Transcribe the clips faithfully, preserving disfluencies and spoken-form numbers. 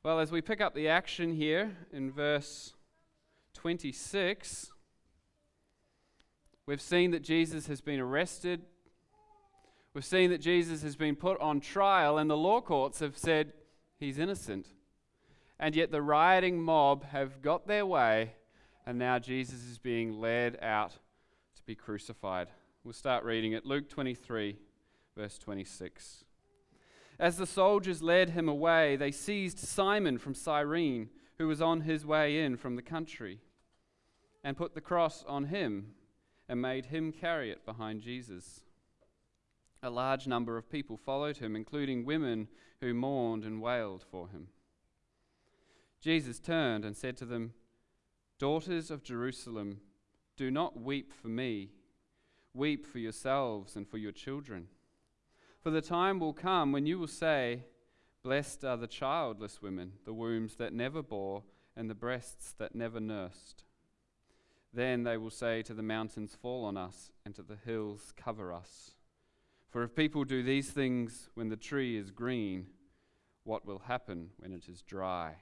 Well, as we pick up the action here in verse twenty-six, we've seen that Jesus has been arrested. We've seen that Jesus has been put on trial, and the law courts have said he's innocent. And yet the rioting mob have got their way, and now Jesus is being led out to be crucified. We'll start reading it. Luke twenty-three, verse twenty-six. As the soldiers led him away, they seized Simon from Cyrene, who was on his way in from the country, and put the cross on him and made him carry it behind Jesus. A large number of people followed him, including women who mourned and wailed for him. Jesus turned and said to them, "Daughters of Jerusalem, do not weep for me. Weep for yourselves and for your children. For the time will come when you will say, 'Blessed are the childless women, the wombs that never bore, and the breasts that never nursed.' Then they will say to the mountains, 'Fall on us,' and to the hills, 'Cover us.' For if people do these things when the tree is green, what will happen when it is dry?"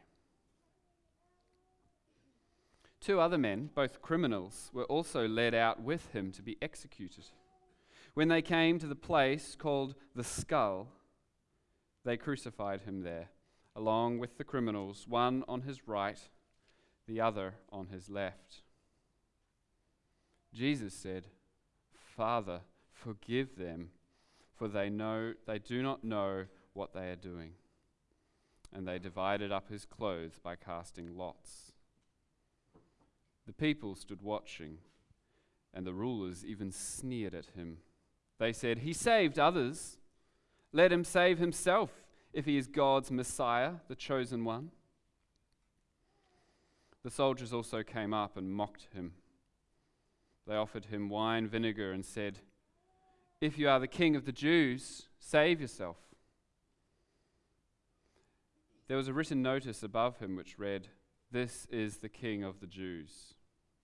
Two other men, both criminals, were also led out with him to be executed. When they came to the place called the Skull, they crucified him there, along with the criminals, one on his right, the other on his left. Jesus said, "Father, forgive them, for they know they do not know what they are doing." And they divided up his clothes by casting lots. The people stood watching, and the rulers even sneered at him. They said, "He saved others. Let him save himself if he is God's Messiah, the chosen one." The soldiers also came up and mocked him. They offered him wine vinegar and said, "If you are the king of the Jews, save yourself." There was a written notice above him which read, "This is the King of the Jews."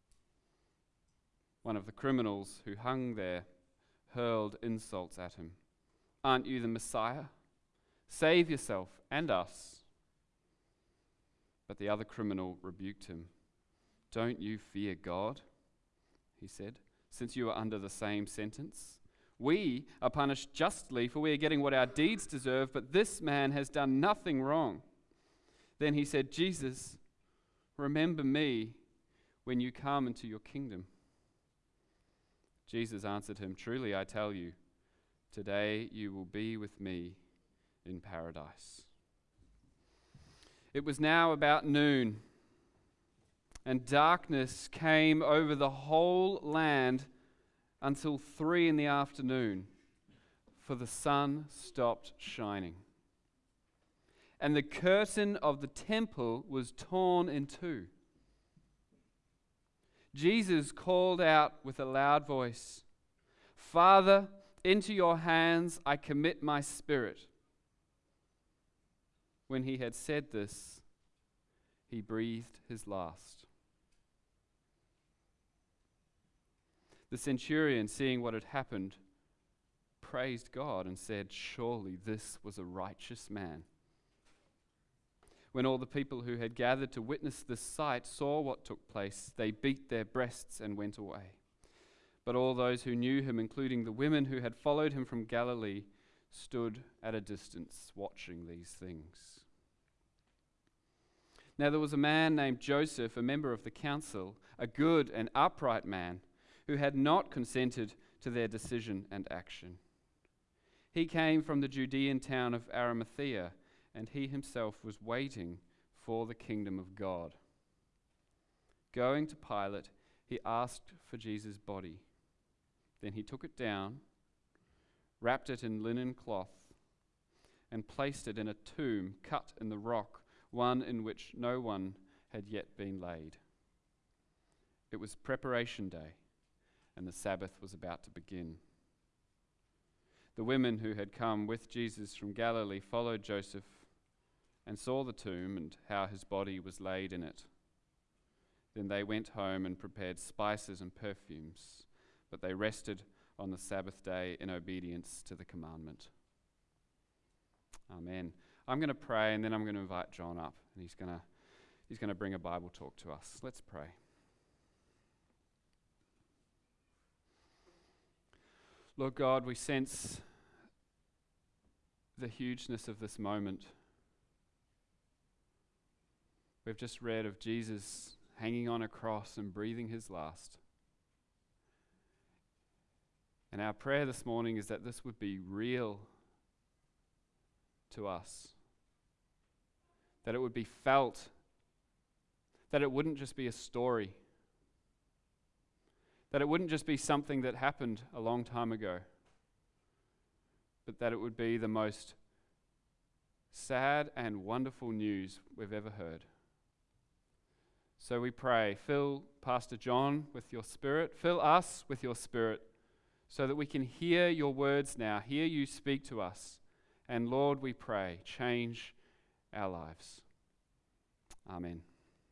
One of the criminals who hung there hurled insults at him. "Aren't you the Messiah? Save yourself and us." But the other criminal rebuked him. "Don't you fear God?" he said, "since you are under the same sentence? We are punished justly, for we are getting what our deeds deserve, but this man has done nothing wrong." Then he said, "Jesus, remember me when you come into your kingdom." Jesus answered him, "Truly I tell you, today you will be with me in paradise." It was now about noon, and darkness came over the whole land until three in the afternoon, for the sun stopped shining. And the curtain of the temple was torn in two. Jesus called out with a loud voice, "Father, into your hands I commit my spirit." When he had said this, he breathed his last. The centurion, seeing what had happened, praised God and said, "Surely this was a righteous man." When all the people who had gathered to witness this sight saw what took place, they beat their breasts and went away. But all those who knew him, including the women who had followed him from Galilee, stood at a distance watching these things. Now there was a man named Joseph, a member of the council, a good and upright man, who had not consented to their decision and action. He came from the Judean town of Arimathea, and he himself was waiting for the kingdom of God. Going to Pilate, he asked for Jesus' body. Then he took it down, wrapped it in linen cloth, and placed it in a tomb cut in the rock, one in which no one had yet been laid. It was preparation day, and the Sabbath was about to begin. The women who had come with Jesus from Galilee followed Joseph and saw the tomb and how his body was laid in it. Then they went home and prepared spices and perfumes, but they rested on the Sabbath day in obedience to the commandment. Amen. I'm going to pray, and then I'm going to invite John up, and he's going to he's going to bring a Bible talk to us. Let's pray. Lord God, we sense the hugeness of this moment. We've just read of Jesus hanging on a cross and breathing his last. And our prayer this morning is that this would be real to us, that it would be felt, that it wouldn't just be a story, that it wouldn't just be something that happened a long time ago, but that it would be the most sad and wonderful news we've ever heard. So we pray, fill Pastor John with your Spirit, fill us with your Spirit, so that we can hear your words now, hear you speak to us. And Lord, we pray, change our lives. Amen.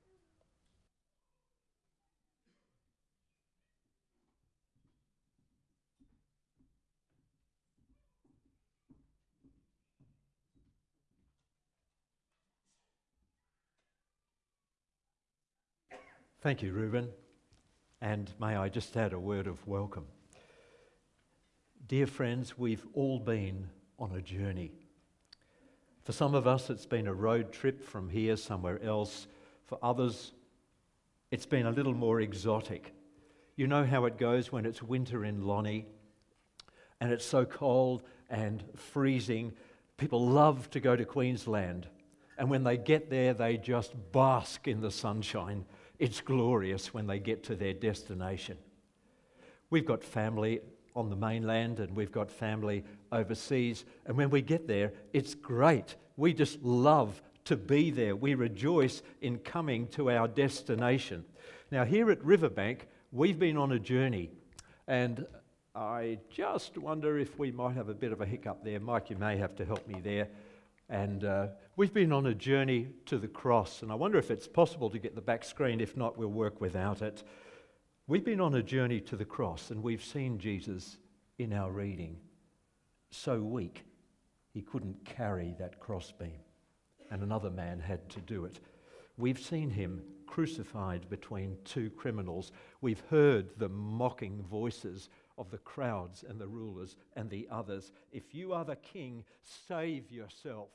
Thank you, Reuben. And may I just add a word of welcome. Dear friends, we've all been on a journey. For some of us, it's been a road trip from here somewhere else. For others, it's been a little more exotic. You know how it goes when it's winter in Lonnie and it's so cold and freezing. People love to go to Queensland, and when they get there, they just bask in the sunshine. It's glorious when they get to their destination. We've got family on the mainland and we've got family overseas, and when we get there, it's great. We just love to be there. We rejoice in coming to our destination. Now, here at Riverbank, we've been on a journey, and I just wonder if we might have a bit of a hiccup there. Mike, you may have to help me there. And uh, we've been on a journey to the cross, and I wonder if it's possible to get the back screen. If not, we'll work without it. We've been on a journey to the cross, and we've seen Jesus in our reading so weak he couldn't carry that crossbeam, and another man had to do it. We've seen him crucified between two criminals. We've heard the mocking voices of the crowds and the rulers and the others. If you are the king, save yourself.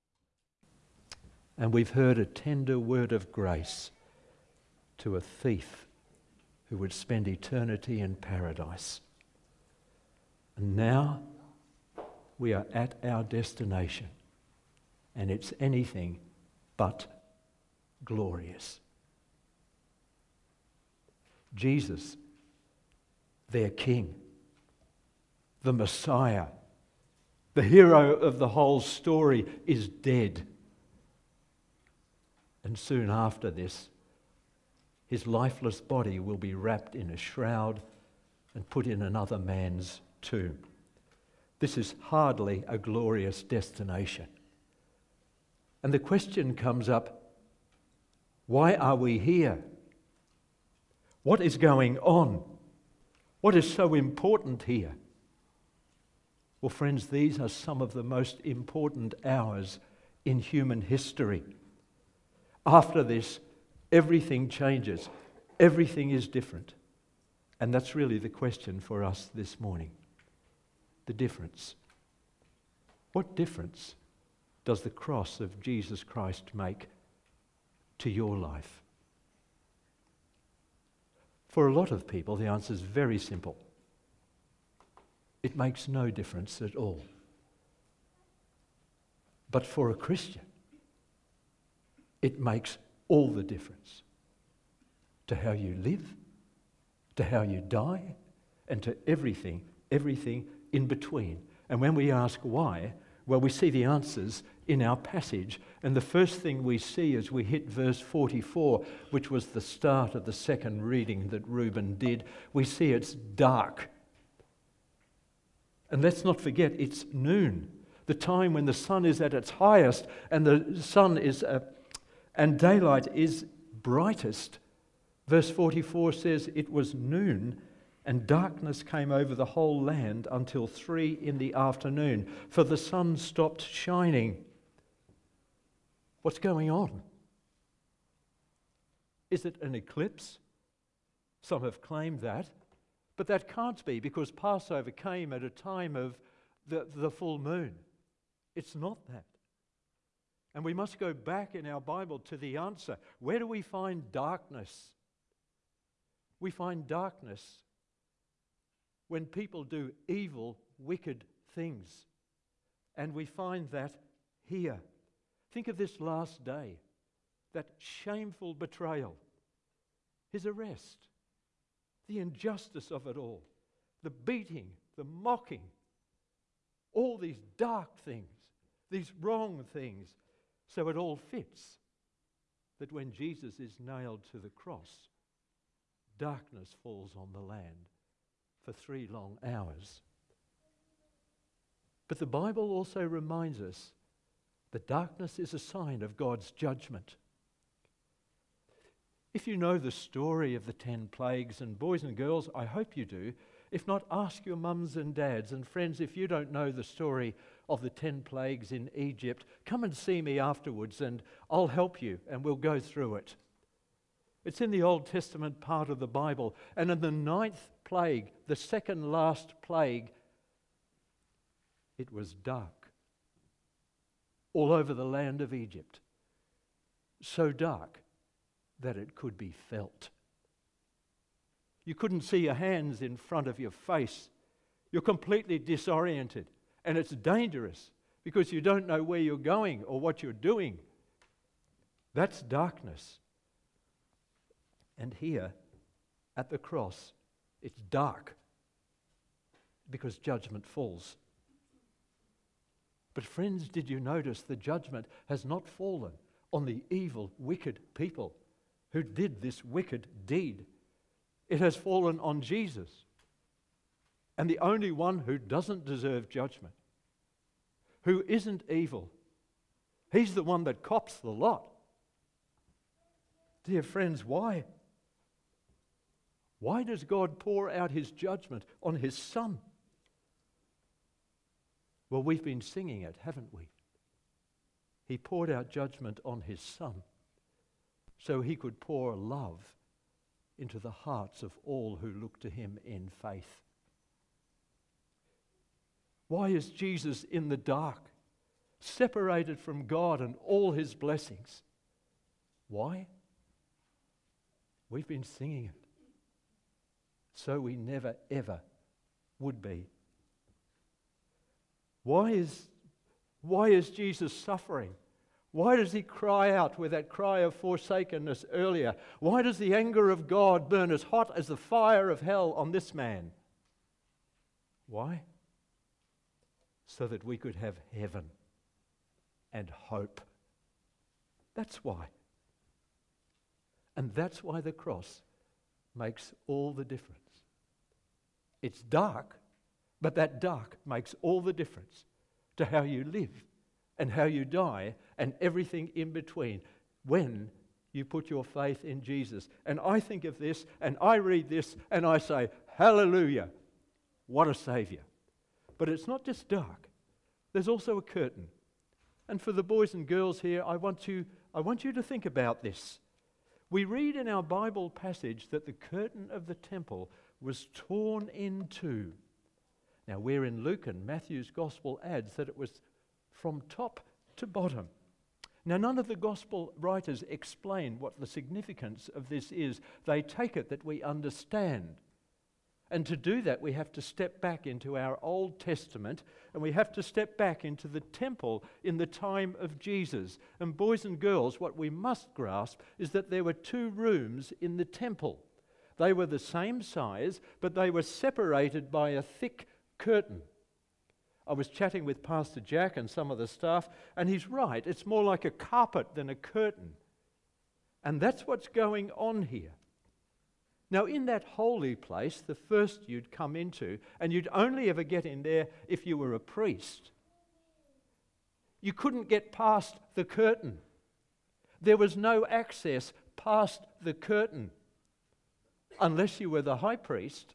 And we've heard a tender word of grace to a thief who would spend eternity in paradise. And now we are at our destination, and it's anything but glorious. Jesus, their King, the Messiah, the hero of the whole story, is dead. And soon after this, his lifeless body will be wrapped in a shroud and put in another man's tomb. This is hardly a glorious destination. And the question comes up, why are we here? What is going on? What is so important here? Well, friends, these are some of the most important hours in human history. After this, everything changes. Everything is different. And that's really the question for us this morning. The difference. What difference does the cross of Jesus Christ make to your life? For a lot of people, the answer is very simple. It makes no difference at all. But for a Christian, it makes all the difference to how you live, to how you die, and to everything, everything in between. And when we ask why, well, we see the answers in our passage. And the first thing we see as we hit verse forty-four, which was the start of the second reading that Reuben did, we see it's dark. And let's not forget, it's noon, the time when the sun is at its highest and the sun is, uh, and daylight is brightest. Verse forty-four says, it was noon, and darkness came over the whole land until three in the afternoon, for the sun stopped shining. What's going on? Is it an eclipse? Some have claimed that, but that can't be because Passover came at a time of the, the full moon. It's not that. And we must go back in our Bible to the answer. Where do we find darkness? We find darkness when people do evil, wicked things. And we find that here. Think of this last day, that shameful betrayal, his arrest, the injustice of it all, the beating, the mocking, all these dark things, these wrong things. So it all fits that when Jesus is nailed to the cross, darkness falls on the land for three long hours. But the Bible also reminds us that darkness is a sign of God's judgment. If you know the story of the ten plagues, and boys and girls, I hope you do. If not, ask your mums and dads. And friends, if you don't know the story of the ten plagues in Egypt, come and see me afterwards and I'll help you and we'll go through it. It's in the Old Testament part of the Bible. And in the ninth plague, the second last plague, it was dark all over the land of Egypt. So dark that it could be felt. You couldn't see your hands in front of your face. You're completely disoriented. And it's dangerous because you don't know where you're going or what you're doing. That's darkness. And here, at the cross, it's dark because judgment falls. But friends, did you notice the judgment has not fallen on the evil, wicked people who did this wicked deed? It has fallen on Jesus. And the only one who doesn't deserve judgment, who isn't evil, he's the one that cops the lot. Dear friends, why? Why does God pour out his judgment on his Son? Well, we've been singing it, haven't we? He poured out judgment on his Son so he could pour love into the hearts of all who look to him in faith. Why is Jesus in the dark, separated from God and all his blessings? Why? We've been singing it. So we never, ever would be. Why is, why is Jesus suffering? Why does he cry out with that cry of forsakenness earlier? Why does the anger of God burn as hot as the fire of hell on this man? Why? So that we could have heaven and hope. That's why. And that's why the cross makes all the difference. It's dark, but that dark makes all the difference to how you live and how you die and everything in between when you put your faith in Jesus. And I think of this and I read this and I say, hallelujah, what a Saviour. But it's not just dark. There's also a curtain. And for the boys and girls here, I want you, I want you to think about this. We read in our Bible passage that the curtain of the temple was torn in two. Now we're in Luke, and Matthew's gospel adds that it was from top to bottom. Now none of the gospel writers explain what the significance of this is. They take it that we understand. And to do that, we have to step back into our Old Testament, and we have to step back into the temple in the time of Jesus. And boys and girls, what we must grasp is that there were two rooms in the temple. They were the same size, but they were separated by a thick curtain. I was chatting with Pastor Jack and some of the staff, and he's right. It's more like a carpet than a curtain. And that's what's going on here. Now, in that holy place, the first you'd come into, and you'd only ever get in there if you were a priest, you couldn't get past the curtain. There was no access past the curtain unless you were the high priest,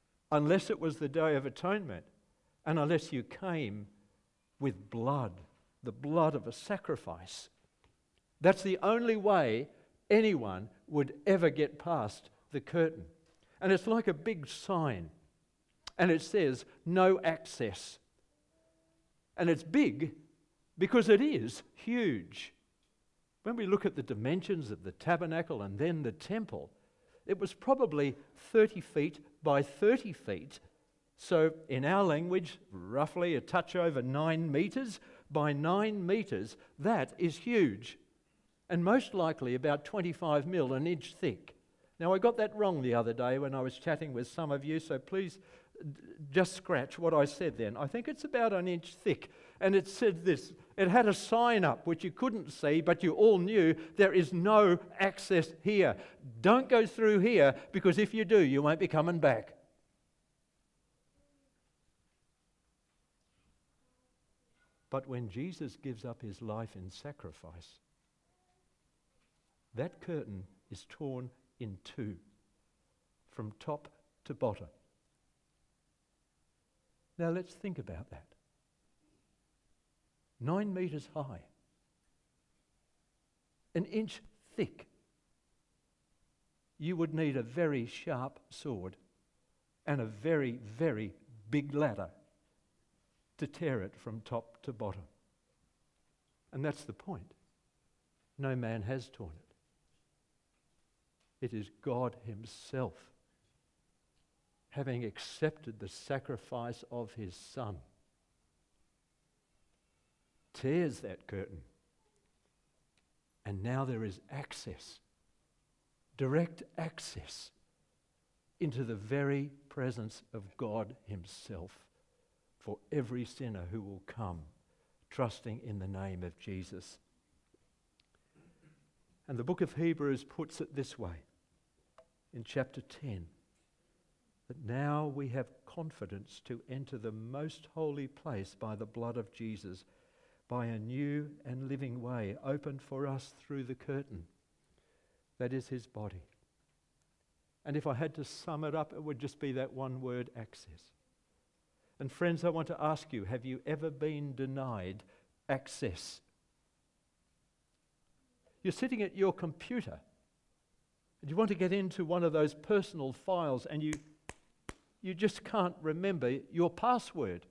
unless it was the Day of Atonement, and unless you came with blood the blood of a sacrifice. That's the only way anyone would ever get past the curtain. And it's like a big sign. And it says, no access. And it's big because it is huge. When we look at the dimensions of the tabernacle and then the temple, it was probably thirty feet by thirty feet. So in our language, roughly a touch over nine metres by nine metres. That is huge. And most likely about twenty-five mil, an inch thick. Now, I got that wrong the other day when I was chatting with some of you, so please d- just scratch what I said then. I think it's about an inch thick. And it said this, it had a sign up which you couldn't see, but you all knew there is no access here. Don't go through here, because if you do, you won't be coming back. But when Jesus gives up his life in sacrifice, that curtain is torn in two, from top to bottom. Now let's think about that. Nine metres high, an inch thick. You would need a very sharp sword and a very, very big ladder to tear it from top to bottom. And that's the point. No man has torn it. It is God himself, having accepted the sacrifice of his Son, tears that curtain. And now there is access, direct access into the very presence of God himself for every sinner who will come, trusting in the name of Jesus. And the book of Hebrews puts it this way in chapter ten, that now we have confidence to enter the most holy place by the blood of Jesus, by a new and living way opened for us through the curtain, that is his body. And if I had to sum it up, it would just be that one word, access. And friends, I want to ask you, have you ever been denied access? You're sitting at your computer and you want to get into one of those personal files and you, you just can't remember your password.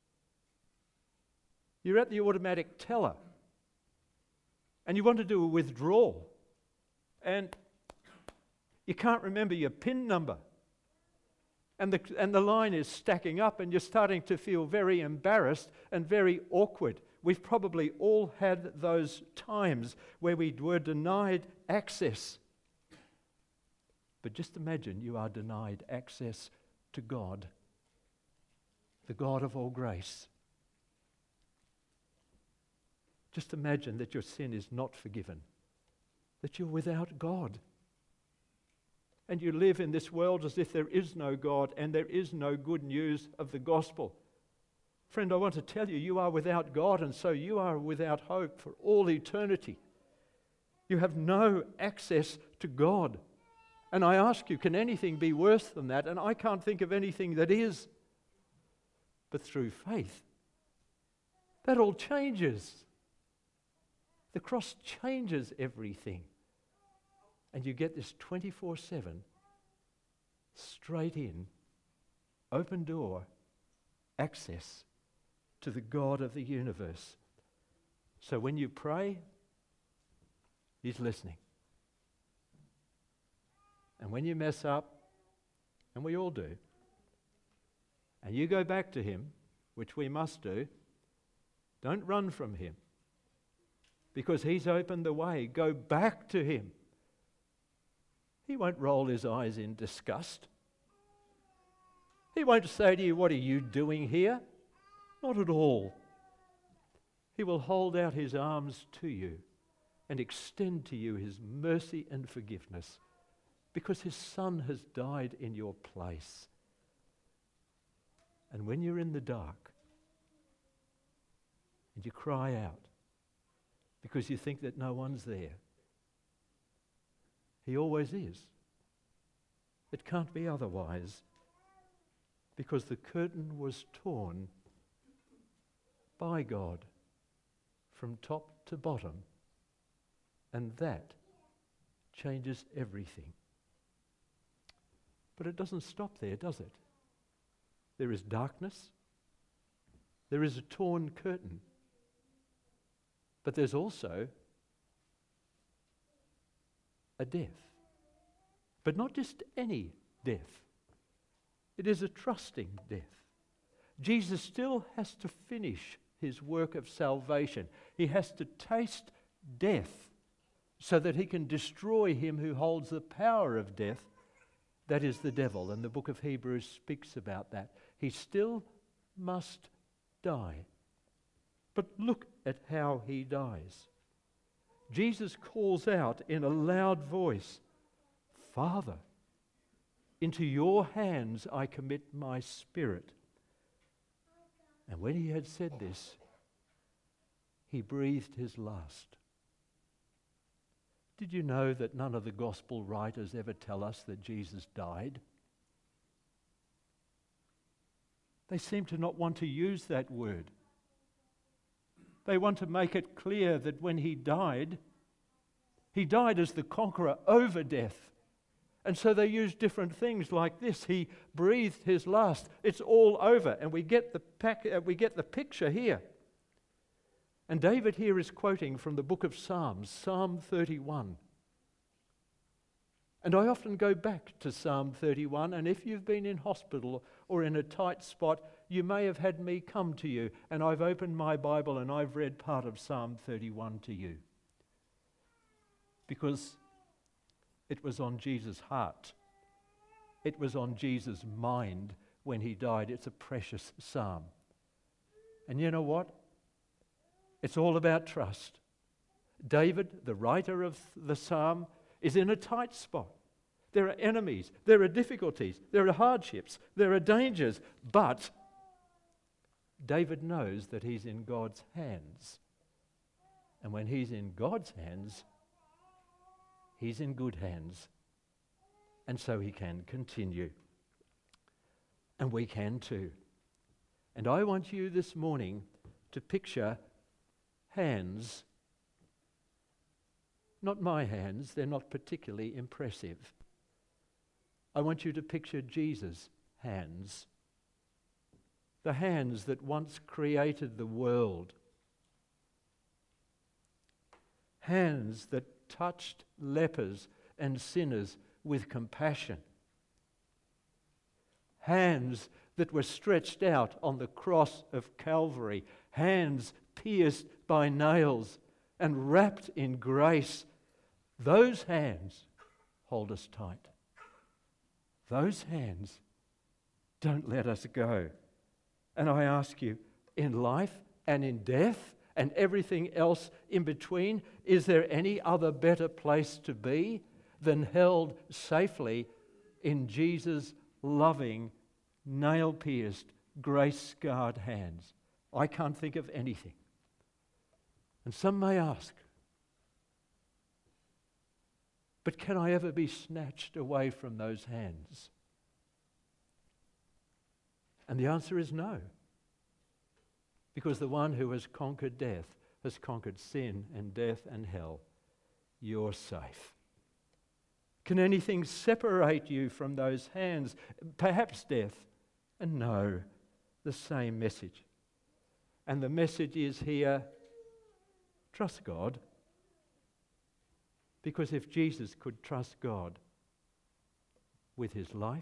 You're at the automatic teller and you want to do a withdrawal and you can't remember your PIN number. And the, and the line is stacking up and you're starting to feel very embarrassed and very awkward. We've probably all had those times where we were denied access. But just imagine you are denied access to God, the God of all grace. Just imagine that your sin is not forgiven, that you're without God. And you live in this world as if there is no God and there is no good news of the gospel. Friend, I want to tell you, you are without God, and so you are without hope for all eternity. You have no access to God. And I ask you, can anything be worse than that? And I can't think of anything that is. But through faith, that all changes. The cross changes everything. And you get this twenty-four seven, straight in, open door, access to the God of the universe. So when you pray, he's listening. And when you mess up, and we all do, and you go back to him, which we must do, don't run from him, because he's opened the way. Go back to him. He won't roll his eyes in disgust. He won't say to you, what are you doing here? Not at all. He will hold out his arms to you and extend to you his mercy and forgiveness, because his Son has died in your place. And when you're in the dark and you cry out because you think that no one's there, he always is. It can't be otherwise, because the curtain was torn by God from top to bottom, and that changes everything. But it doesn't stop there, does it? There is darkness. There is a torn curtain. But there's also a death. But not just any death. It is a trusting death. Jesus still has to finish his work of salvation. He has to taste death so that he can destroy him who holds the power of death. That is the devil, and the book of Hebrews speaks about that. He still must die. But look at how he dies. Jesus calls out in a loud voice, "Father, into your hands I commit my spirit." And when he had said this, he breathed his last. Did you know that none of the gospel writers ever tell us that Jesus died? They seem to not want to use that word. They want to make it clear that when he died, he died as the conqueror over death. And so they use different things like this. He breathed his last. It's all over. And we get the pack, uh, we get the picture here. And David here is quoting from the book of Psalms, Psalm thirty-one. And I often go back to Psalm thirty-one, and if you've been in hospital or in a tight spot, you may have had me come to you, and I've opened my Bible and I've read part of Psalm thirty-one to you. Because it was on Jesus' heart. It was on Jesus' mind when he died. It's a precious psalm. And you know what? It's all about trust. David, the writer of the psalm, is in a tight spot. There are enemies, there are difficulties, there are hardships, there are dangers, but David knows that he's in God's hands. And when he's in God's hands, he's in good hands. And so he can continue. And we can too. And I want you this morning to picture hands. Not my hands, they're not particularly impressive. I want you to picture Jesus' hands. The hands that once created the world. Hands that touched lepers and sinners with compassion. Hands that were stretched out on the cross of Calvary. Hands pierced by nails and wrapped in grace. Those hands hold us tight. Those hands don't let us go. And I ask you, in life and in death and everything else in between, is there any other better place to be than held safely in Jesus' loving, nail-pierced, grace-scarred hands? I can't think of anything. And some may ask, but can I ever be snatched away from those hands? And the answer is no. Because the one who has conquered death has conquered sin and death and hell. You're safe. Can anything separate you from those hands? Perhaps death. And no, the same message. And the message is here, trust God. Because if Jesus could trust God with his life,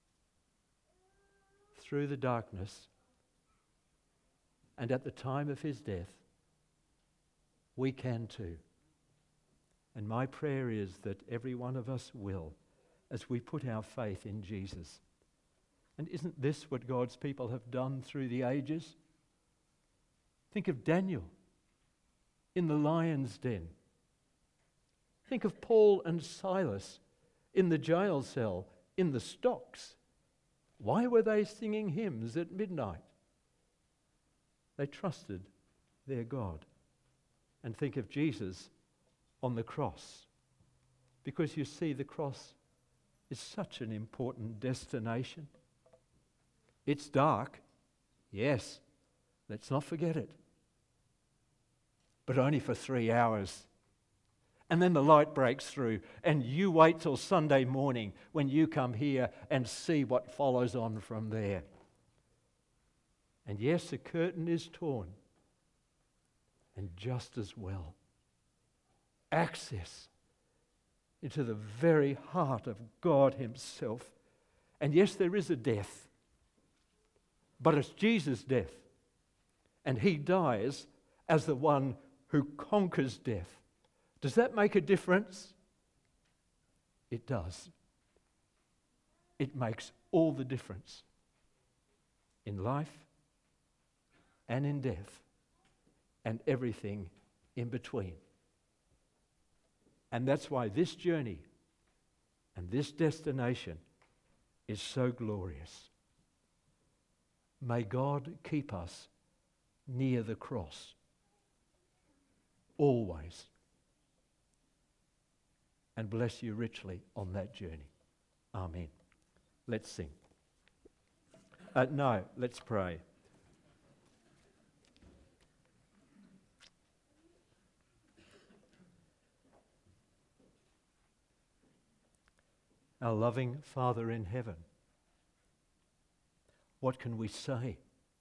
through the darkness, and at the time of his death, we can too. And my prayer is that every one of us will, as we put our faith in Jesus. And isn't this what God's people have done through the ages? Think of Daniel in the lion's den. Think of Paul and Silas in the jail cell, in the stocks. Why were they singing hymns at midnight? They trusted their God. And think of Jesus on the cross. Because you see, the cross is such an important destination. It's dark, yes, let's not forget it. but only for three hours. And then the light breaks through, and you wait till Sunday morning when you come here and see what follows on from there. And yes, the curtain is torn, and just as well, access into the very heart of God Himself. And yes, there is a death, but it's Jesus' death, and He dies as the one who conquers death. Does that make a difference? It does. It makes all the difference in life and in death and everything in between. And that's why this journey and this destination is so glorious. May God keep us near the cross, always, and bless you richly on that journey. Amen. Let's sing. Uh, no, let's pray. Our loving Father in heaven, what can we say?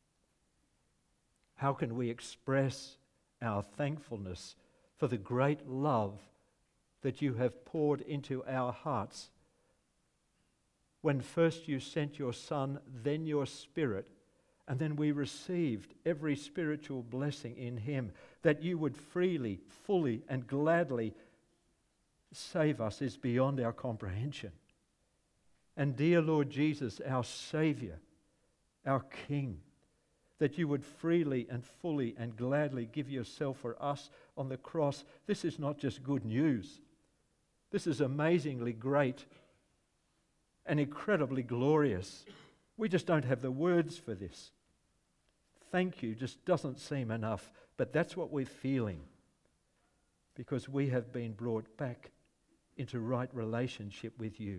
How can we express our thankfulness for the great love that you have poured into our hearts when first you sent your Son, then your Spirit, and then we received every spiritual blessing in Him, that you would freely, fully, and gladly save us is beyond our comprehension. And dear Lord Jesus, our Saviour, our King, that you would freely and fully and gladly give yourself for us on the cross. This is not just good news. This is amazingly great and incredibly glorious. We just don't have the words for this. Thank you just doesn't seem enough, but that's what we're feeling, because we have been brought back into right relationship with you.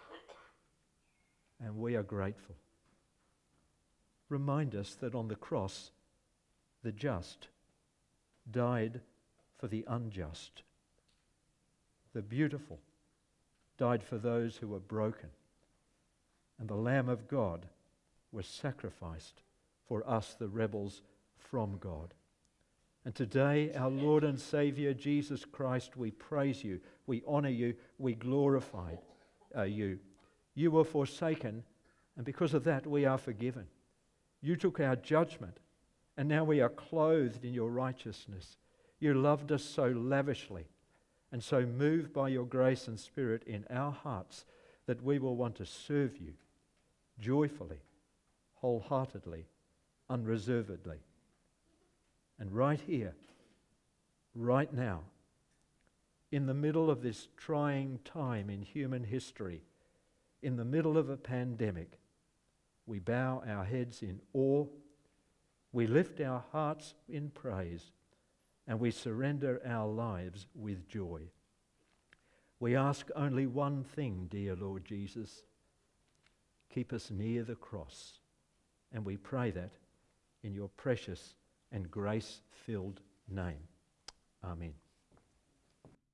And we are grateful. Remind us that on the cross, the just died for the unjust. The beautiful died for those who were broken. And the Lamb of God was sacrificed for us, the rebels from God. And today, our Lord and Saviour, Jesus Christ, we praise you, we honour you, we glorify uh, you. You were forsaken, and because of that, we are forgiven. You took our judgment, and now we are clothed in your righteousness. You loved us so lavishly, and so moved by your grace and Spirit in our hearts that we will want to serve you joyfully, wholeheartedly, unreservedly. And right here, right now, in the middle of this trying time in human history, in the middle of a pandemic, we bow our heads in awe, we lift our hearts in praise, and we surrender our lives with joy. We ask only one thing, dear Lord Jesus. Keep us near the cross. And we pray that in your precious and grace-filled name. Amen.